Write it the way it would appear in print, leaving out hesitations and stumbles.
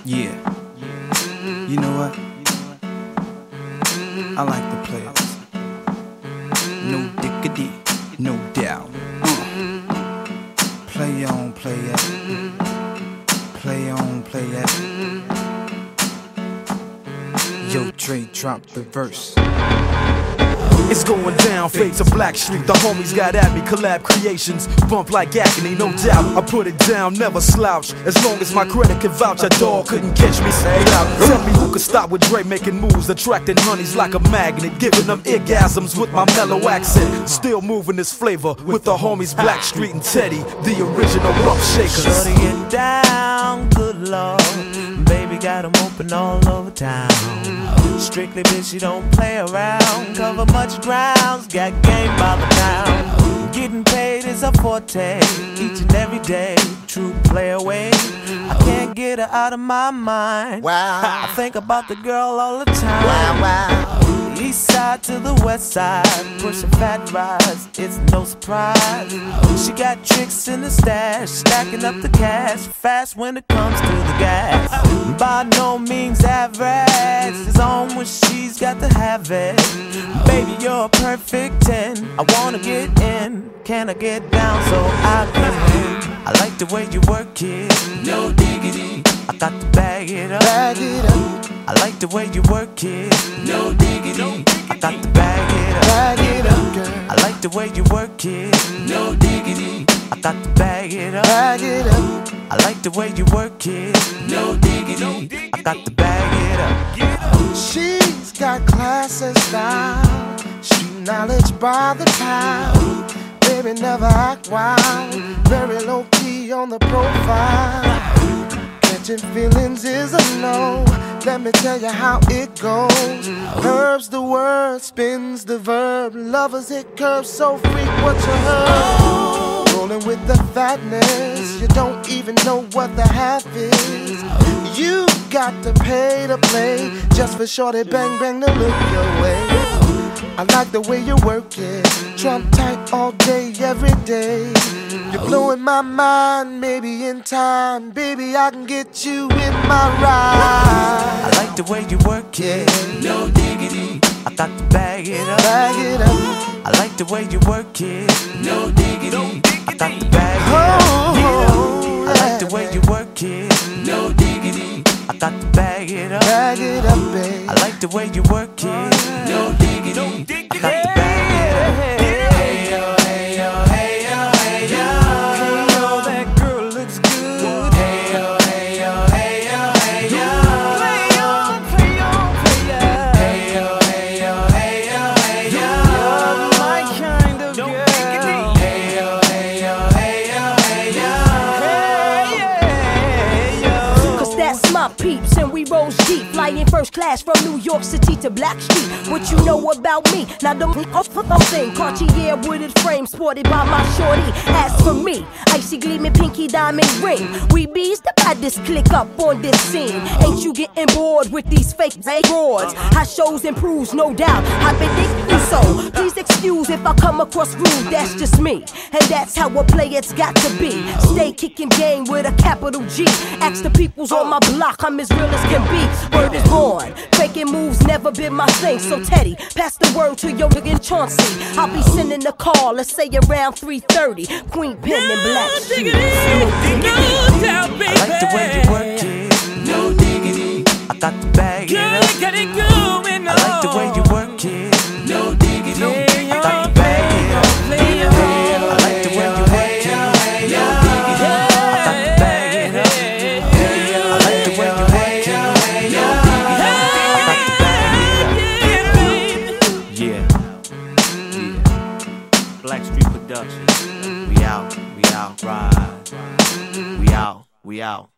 Yeah. You know what? I like the players. No diggity, no doubt. Play on, play it. Play on, play it. Yo, Dre, drop the verse. It's going down, fade to Blackstreet. The homies got at me, collab creations. Bump like agony, no doubt. I put it down, never slouch. As long as my credit can vouch, a dog couldn't catch me. Say out. Tell me who could stop with Dre making moves, attracting honeys like a magnet, giving them orgasms with my mellow accent. Still moving this flavor with the homies Blackstreet and Teddy, the original rough shakers. Shutting it down, good lord. Baby got them open all over town. Strictly bitch, you don't play around. Cover much grounds, got game by the pound. Getting paid is a forte, each and every day. True play away, I can't get her out of my mind. Wow. I think about the girl all the time. Wow, wow. East side to the west side, pushing fat rides, it's no surprise. She got tricks in the stash, stacking up the cash, fast when it comes to the gas. By no means average, it's on when she's got to have it. Baby, you're a perfect 10, I wanna get in. Can I get down so I can win? I like the way you work it, no diggity. I got to bag it up. Bag it up. I like the way you work it, no diggity. I got to bag it up. Bag it up, girl. I like the way you work it, no diggity. I got to bag it up. Bag it up. I like the way you work it, no diggity. I got to bag it up. She's got class and style, street knowledge by the pound. Baby never act wild, very low key on the profile. Catching feelings is a no. Let me tell you how it goes. Herbs the word, spins the verb. Lovers it curves so freak what you heard. Rolling with the fatness, you don't even know what the half is. You got to pay to play, just for shorty bang bang to look your way. I like the way you work it, Trump tight all day, every day. You're blowing my mind, maybe in time, baby I can get you in my ride. I like the way you work it, no diggity. I got to bag it up. Bag it up. I like the way you work it, no diggity. I got to bag it up. I like the way you work it, no diggity. I got to bag it up. Bag it up, babe. I like the way you work it, no diggity. I got to bag it up. Hey yo, hey yo, hey yo, hey yo. Hey yo, that girl looks good. Hey yo, hey yo, hey yo, hey yo. Play on, play on, play on. Hey yo, hey yo, hey yo, hey yo. You're my kind of girl. Hey yo, hey yo, hey yo, hey yo. Hey yo. Cause that's my peeps and we rose deep. Flying first class from New York City to Blackstreet. What you know about me? Now the thing, Cartier wooded frame sported by my shorty. As for me, icy gleaming pinky diamond ring. We bees the baddest click up on this scene. Ain't you getting bored with these fake broads? How shows improves, no doubt. I predict you so. Please excuse if I come across rude. That's just me, and that's how a player's got to be. Stay kicking game with a capital G. Ask the peoples on my block, I'm as real as can be. Word is born, faking moves never been my thing. So Teddy, pass the word to your nigga Chauncey. I'll be sending the call, let's say around 3:30. Queen Pen and Blackstreet. I like the way you work it, no diggity. I got to bag it up. I like the way you work it, no diggity. I got to bag it up. I like the way you work it, no diggity. I got to bag it up. I like the way you work it, no diggity. I got to bag it up. Yeah. Blackstreet Productions. We out, ride. We out.